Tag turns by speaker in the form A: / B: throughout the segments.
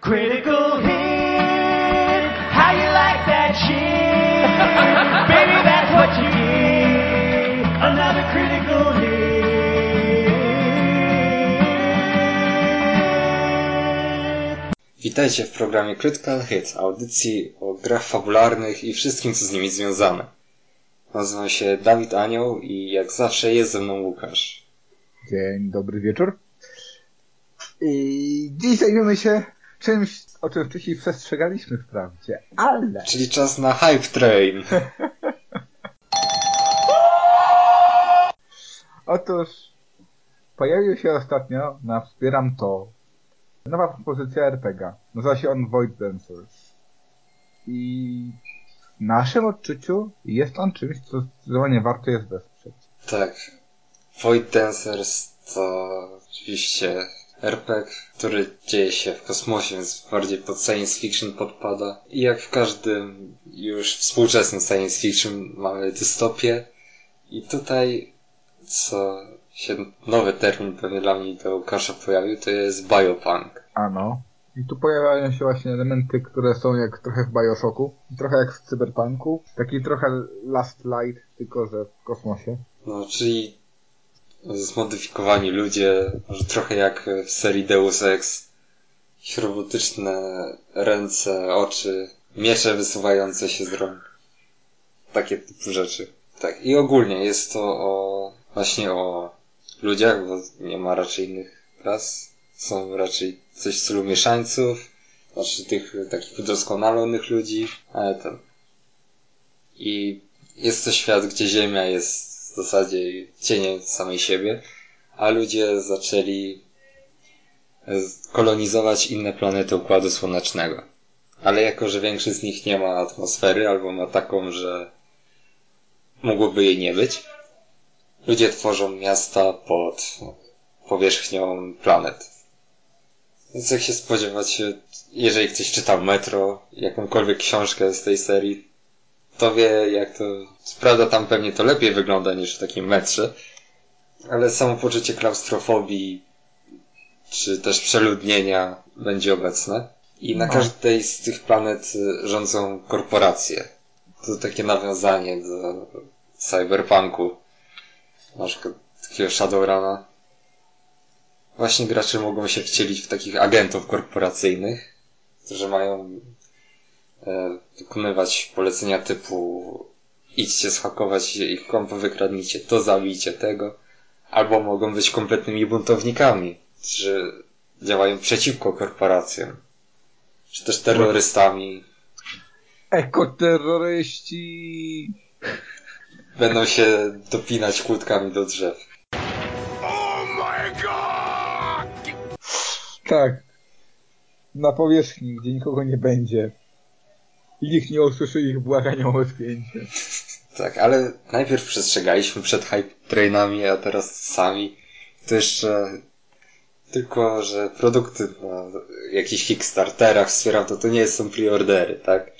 A: Critical hit, how you like that shit? Baby, that's what you get. Another critical hit.
B: Witajcie w programie Critical Hit, audycji o grach fabularnych i wszystkim, co z nimi związane. Nazywam się Dawid Anioł i jak zawsze jest ze mną Łukasz.
C: Dzień dobry wieczór. I dziś zajmiemy się czymś, o czym wcześniej przestrzegaliśmy wprawdzie, ale...
B: Czyli czas na Hype Train.
C: Otóż pojawił się ostatnio na Wspieram To nowa propozycja RPG. Nazywa się on Void Dancers. I w naszym odczuciu jest on czymś, co zdecydowanie warto jest wesprzeć.
B: Tak. Void Dancers to oczywiście RPG, który dzieje się w kosmosie, więc bardziej pod science fiction podpada. I jak w każdym już współczesnym science fiction mamy dystopię. I tutaj, co się nowy termin pewnie dla mnie do Łukasza pojawił, to jest biopunk.
C: Ano. I tu pojawiają się właśnie elementy, które są jak trochę w Bioshocku, trochę jak w Cyberpunku, taki trochę Last Light, tylko że w kosmosie.
B: No, czyli zmodyfikowani ludzie, może trochę jak w serii Deus Ex, robotyczne ręce, oczy, miecze wysuwające się z rąk. Takie typu rzeczy. Tak, i ogólnie jest to właśnie o ludziach, bo nie ma raczej innych ras. Są raczej coś w stylu mieszańców, znaczy tych takich wydoskonalonych ludzi, ale ten. I jest to świat, gdzie Ziemia jest w zasadzie cieniem samej siebie, a ludzie zaczęli kolonizować inne planety Układu Słonecznego. Ale jako, że większość z nich nie ma atmosfery, albo ma taką, że mogłoby jej nie być, ludzie tworzą miasta pod powierzchnią planet. Więc jak się spodziewać, jeżeli ktoś czytał Metro, jakąkolwiek książkę z tej serii, to wie, jak to... Co prawda tam pewnie to lepiej wygląda niż w takim metrze, ale samo poczucie klaustrofobii czy też przeludnienia będzie obecne. I na każdej z tych planet rządzą korporacje. To takie nawiązanie do cyberpunku. Na przykład takiego Shadowruna. Właśnie gracze mogą się wcielić w takich agentów korporacyjnych, którzy mają wykonywać polecenia typu idźcie zhakować ich kompo, wykradnijcie to, zabijcie tego. Albo mogą być kompletnymi buntownikami, którzy działają przeciwko korporacjom. Czy też terrorystami.
C: Ekoterroryści!
B: Będą się dopinać kłódkami do drzew.
C: Tak. Na powierzchni, gdzie nikogo nie będzie. I nikt nie usłyszy ich błagania o odpięcie.
B: Tak, ale najpierw przestrzegaliśmy przed hype trainami, a teraz sami. To jeszcze tylko, że produkty na jakichś Kickstarterach wspieram, to nie są preordery, tak?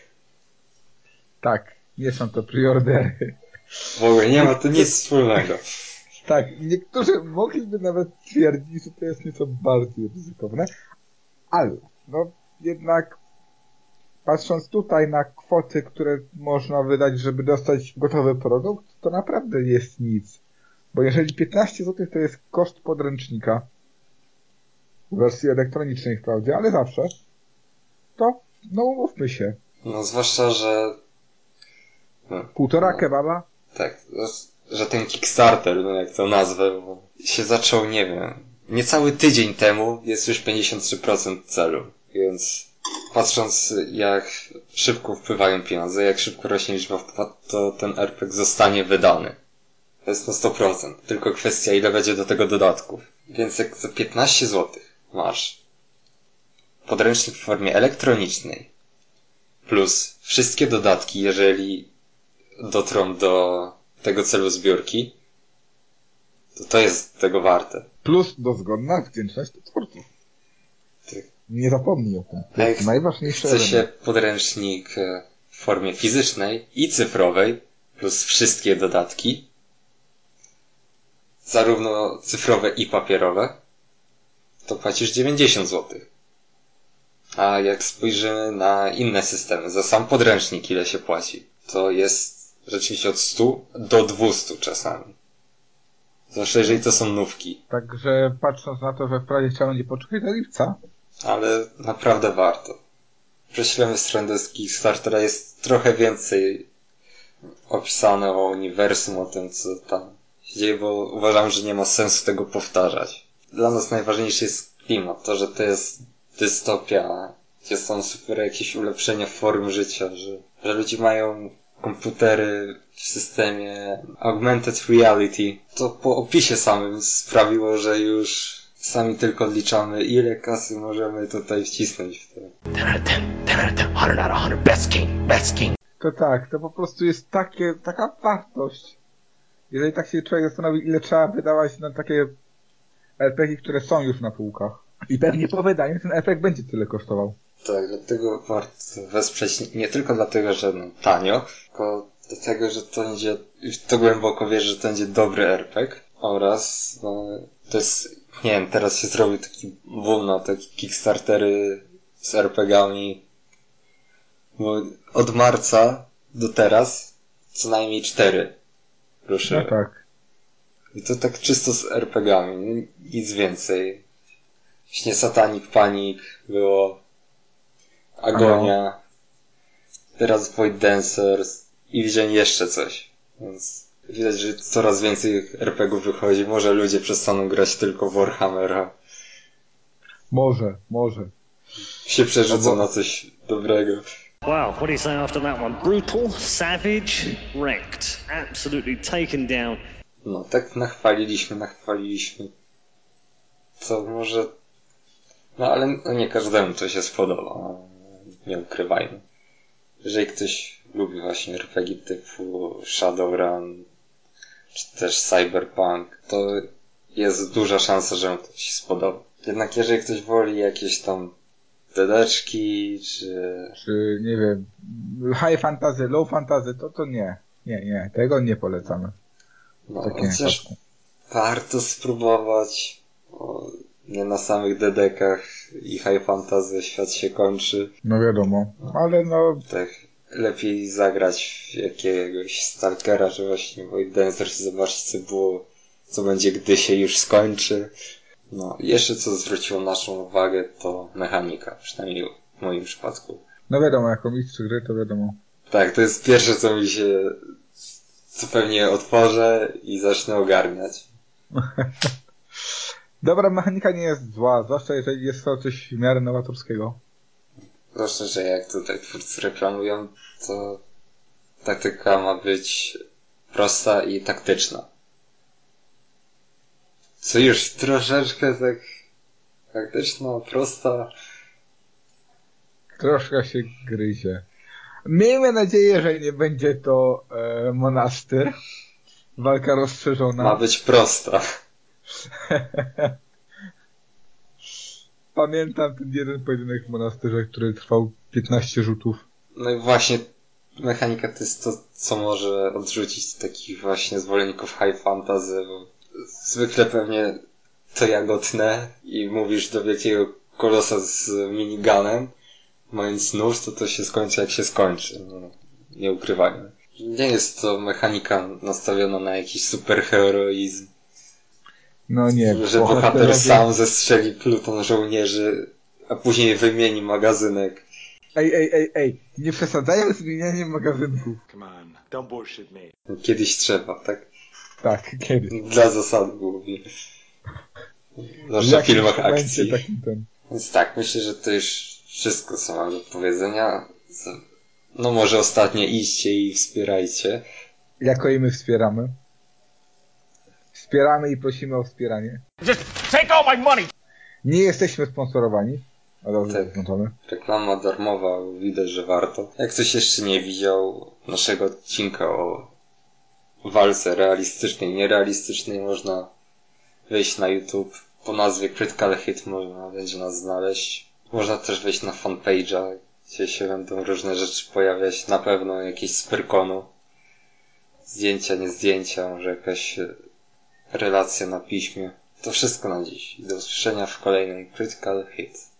C: Tak, nie są to preordery.
B: W ogóle nie ma to nic wspólnego.
C: Tak, niektórzy mogliby nawet twierdzić, że to jest nieco bardziej ryzykowne, ale no jednak patrząc tutaj na kwoty, które można wydać, żeby dostać gotowy produkt, to naprawdę jest nic. Bo jeżeli 15 zł to jest koszt podręcznika w wersji elektronicznej wprawdzie, ale zawsze, to no umówmy się.
B: No zwłaszcza, że...
C: Półtora kebaba?
B: Tak, że ten Kickstarter, no jak to nazwę, bo się zaczął, nie wiem, niecały tydzień temu jest już 53% celu, więc patrząc jak szybko wpływają pieniądze, jak szybko rośnie liczba wpłat, to ten RPG zostanie wydany. To jest na 100%, tylko kwestia ile będzie do tego dodatków. Więc jak za 15 zł masz podręcznik w formie elektronicznej plus wszystkie dodatki, jeżeli dotrą do tego celu zbiórki, to jest tego warte.
C: Plus dozgodna wdzięczność do twórców.
B: Tak.
C: Nie zapomnij o tym. To jest najważniejsze.
B: Chce się podręcznik w formie fizycznej i cyfrowej, plus wszystkie dodatki, zarówno cyfrowe i papierowe, to płacisz 90 zł. A jak spojrzymy na inne systemy, za sam podręcznik ile się płaci, to jest rzeczywiście od 100 do 200 czasami. Zwłaszcza jeżeli to są nówki.
C: Także patrząc na to, że wprawdzie trzeba będzie poczekać do lipca.
B: Ale naprawdę warto. Prześlemy stronę z Kickstartera, jest trochę więcej opisane o uniwersum, o tym co tam się dzieje, bo uważam, że nie ma sensu tego powtarzać. Dla nas najważniejszy jest klimat, to, że to jest dystopia, gdzie są super jakieś ulepszenia form życia, że ludzie mają komputery w systemie augmented reality. To po opisie samym sprawiło, że już sami tylko odliczamy, ile kasy możemy tutaj wcisnąć w to.
A: 10 out of 10, 10 out of 10, 100 out of 100, best king, best king.
C: To tak, to po prostu jest taka wartość. Jeżeli tak się człowiek zastanowi, ile trzeba wydawać na takie RPG, które są już na półkach. I pewnie po wydaniu ten RPG będzie tyle kosztował.
B: Tak, dlatego warto wesprzeć nie tylko dlatego, że tanio, tylko dlatego, że to będzie, już to głęboko wierzę, że to będzie dobry RPG oraz, to jest, nie wiem, teraz się zrobił taki boom na takie Kickstartery z RPG-ami, bo od marca do teraz co najmniej 4 ruszyły.
C: No tak.
B: I to tak czysto z RPG-ami, nic więcej. Właśnie Satanic Panic było, Agonia, teraz Void Dancers i widziałem jeszcze coś. Więc widać, że coraz więcej RPG-ów wychodzi. Może ludzie przestaną grać tylko w Warhammera.
C: Może.
B: Się przerzucą na coś dobrego.
D: Wow, what do you say after that one? Brutal, savage, wrecked. Absolutely taken down.
B: No, tak nachwaliliśmy. Co może... No, ale nie każdemu to się spodoba. No, nie ukrywajmy. Jeżeli ktoś lubi właśnie RPG typu Shadowrun, czy też Cyberpunk, to jest duża szansa, że mu to się spodoba. Jednak jeżeli ktoś woli jakieś tam dedeczki,
C: Czy, nie wiem, high fantasy, low fantasy, to nie. Nie, tego nie polecamy.
B: no,
C: Takie
B: chociaż warto spróbować, bo nie na samych dedekach i high fantasy świat się kończy.
C: No wiadomo, ale no,
B: Tak, lepiej zagrać w jakiegoś Stalkera, czy właśnie Void Dancers i zobaczyć co będzie, gdy się już skończy. No, jeszcze co zwróciło naszą uwagę, to mechanika, przynajmniej w moim przypadku.
C: no wiadomo, jako mistrz gry to wiadomo.
B: Tak, to jest pierwsze, co pewnie otworzę i zacznę ogarniać.
C: Dobra mechanika nie jest zła, zwłaszcza jeżeli jest to coś w miarę nowatorskiego.
B: Zwłaszcza, że jak tutaj twórcy reklamują, to taktyka ma być prosta i taktyczna. Co już troszeczkę tak taktyczna, prosta.
C: Troszkę się gryzie. Miejmy nadzieję, że nie będzie to monastyr. Walka rozszerzona.
B: Ma być prosta.
C: Pamiętam ten jeden pojedynek w monastyrze, który trwał 15 rzutów.
B: No i właśnie mechanika to jest to, co może odrzucić takich właśnie zwolenników high fantasy, bo zwykle pewnie to ja go tnę i mówisz do wielkiego kolosa z miniganem, mając nóż, to się skończy jak się skończy. No, nie ukrywajmy. Nie jest to mechanika nastawiona na jakiś superheroizm,
C: No nie,
B: że bohater sam zestrzeli pluton żołnierzy, a później wymieni magazynek.
C: Ej, nie przesadzajmy z wymienianiem magazynków.
E: Come on, don't bullshit me.
B: Kiedyś trzeba, tak?
C: Tak, kiedy?
B: Dla zasady głównie. Zwłaszcza w filmach akcji. Więc tak, myślę, że to już wszystko, co mam do powiedzenia. No może ostatnie idźcie i wspierajcie.
C: Jako i my wspieramy. Wspieramy i prosimy o wspieranie.
A: Just take all my money.
C: Nie jesteśmy sponsorowani. Ale
B: Tak.
C: zaznaczamy.
B: Reklama darmowa, widać, że warto. Jak ktoś jeszcze nie widział naszego odcinka o walce realistycznej i nierealistycznej, można wejść na YouTube. Po nazwie Critical Hit można będzie nas znaleźć. Można też wejść na fanpage'a, gdzie się będą różne rzeczy pojawiać. Na pewno jakieś z Pyrkonu. Zdjęcia, nie zdjęcia, może jakaś relacja na piśmie. To wszystko na dziś. Do usłyszenia w kolejnej Critical Hit.